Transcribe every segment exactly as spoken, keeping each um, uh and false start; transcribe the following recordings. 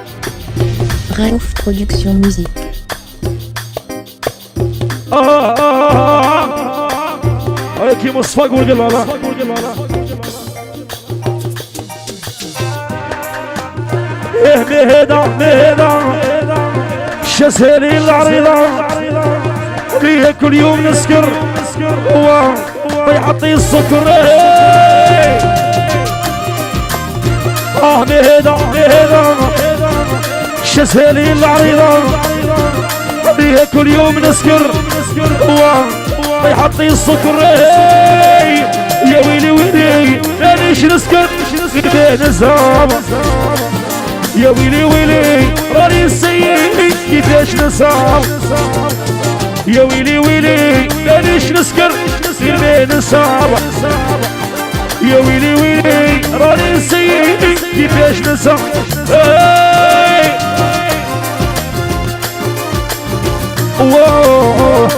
Raouf Production Musique. آه آه آه كي مصفى قول قل لا إيه مهدا مهدا شسيري العريضة فيها كل يوم نسكر هو ويعطي السكر آه مهدا مهدا شسيري العريضة فيها كل يوم نسكر هو ويحطي السكر يا ويلي ويلي ليش نسكر بين الزراب يا ويلي ويلي راني نسيت كيفاش نصاب يا ويلي ويلي ليش نسكر بين الزراب يا ويلي ويلي راني نسيت كيفاش نصاب واو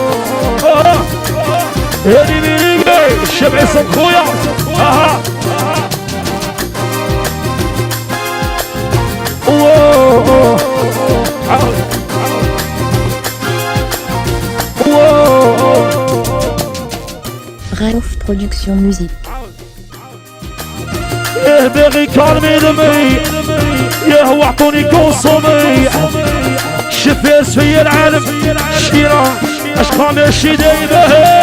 هادي مين جاي الشبع صد خويا اها واو واو Raouf Production Musique. يا باغي كالمي دمي يا هو اعطوني كونسومي شفاس في العالم شيرا اشقى ماشي دايما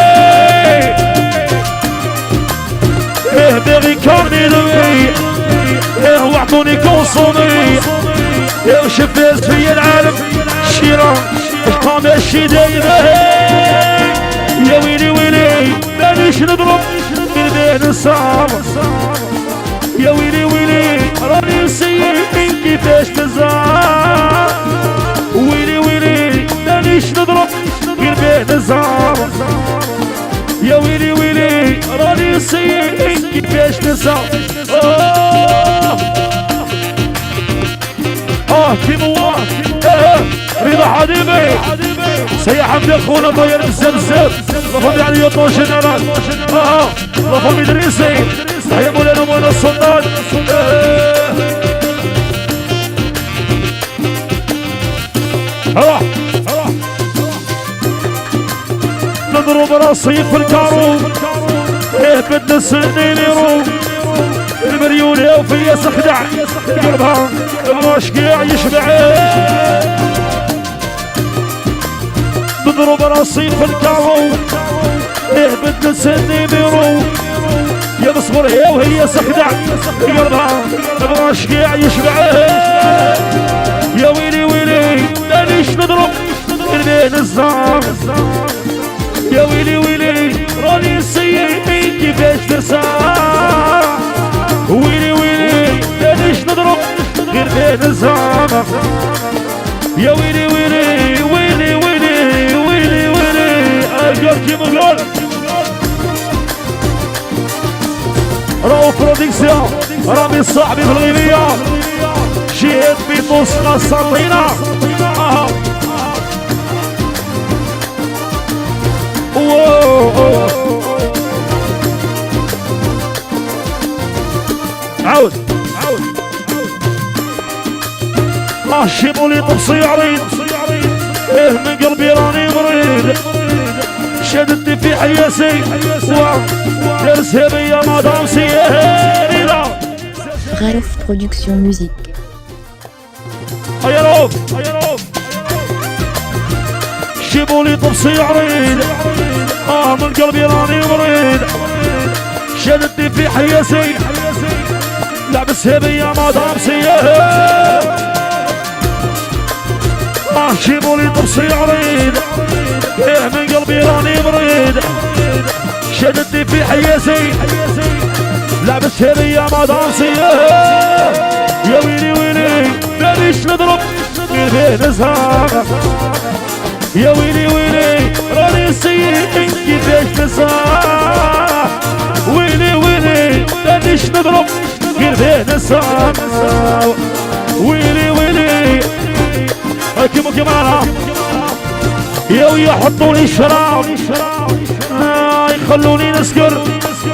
ايه باغي كارني دمي ايه واعطوني كونسومي يا شفاس في العالم شيرا اشقى ماشي دايما يا ويلي ويلي مانيش نضرب من بين الصعب يا ويلي ويلي راني نسيت كيفاش تزعل ويلي ويلي مانيش نضرب غير بين الزهر يا ويلي ويلي راني نسيت كيفاش تزعل اه اه كيما هو اه رضا حبيبي سي حمدي خونا طاير بزاف بزاف لافامي علي يوطون جنرال اه لافامي دريسي تحيا مولانا مولانا السلطان روح روح نضرب راسي في الكارو ايه بدنا السنين يروح المليون يا وفيا سخدع قلبها المشقيع يشبع نضرب راسي في الكارو ايه بدنا السنين يروح يا بصبر هي وهي سخدع قلبها المشقيع يشبع يا ويلي ويلي مانيش نضرب غير بين الزهر يا ويلي ويلي راني نسيت كيفاش ترسى ويلي ويلي مانيش نضرب غير بين الزهر يا ويلي ويلي ويلي ويلي ويلي ويلي اجر كيما نقول راهو برودكسيون رامي صاحبي في الغيبية جيت بنسخة سطينة عاود عاود الله شيبولي طبسي عريض ايه من قلبي راني مريض شدتني في حياسي درسها بيا مدام سياري Raouf Production Musique. هيا روف هيا روف جيبولي طبسي عريض اه من قلبي راني مريض شدتني في حياسي لابسها بيا مدام سياري اه جيبولي طبسي عريض ايه من قلبي راني مريض شدتني في حياسي لابسها بيا مدام سياري يا ويلي ويلي مانيش نضرب غير بين الزهر يا ويلي ويلي راني نسيت كيفاش نصاب ويلي ويلي مانيش نضرب غير بين الزهر ويلي ويلي كيما كيما انا يا ويا حطولي شراب يخلوني نسكر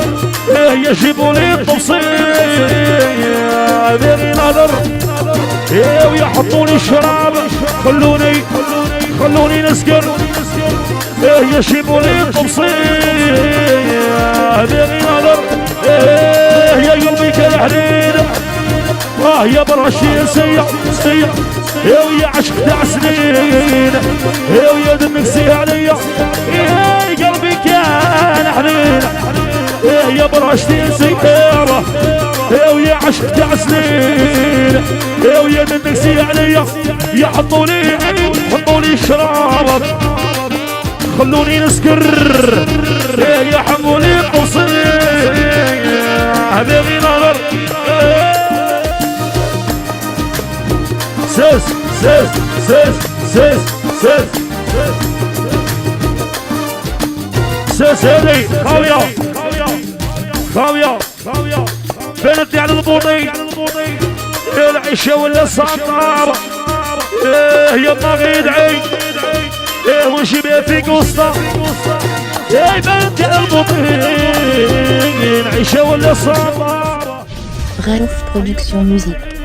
يجيبوا لي التوصيل بيني نظر ايه ويا حطوني الشراب خلوني خلوني نسكر ايه يشيبوني الطبصين بيغي نظر ايه يا قلبي كالحديد اه يا برشي سيع سيع ايه ويا عشق تاع سنين ايه ويا دمك سيع عليا ايه قلبي كان حنين ايه يا برشتي سيارة ايه ويا عشق تاع سنين ايه ويا دمك سيع عليا يا حطولي حطولي الشراب خلوني نسكر ايه يا حمولي قوصين بيغي نظر سيس سيس سيس سيس سيس سيس هذي خاوية خاوية خاوية بنتي على البوطي العشاء ولا الصنار ايه يا باغي يدعي ايه ونشي بيه فيك وسطى ايه بنتي على البوطي العشاء ولا الصنار. Raouf Production Musique.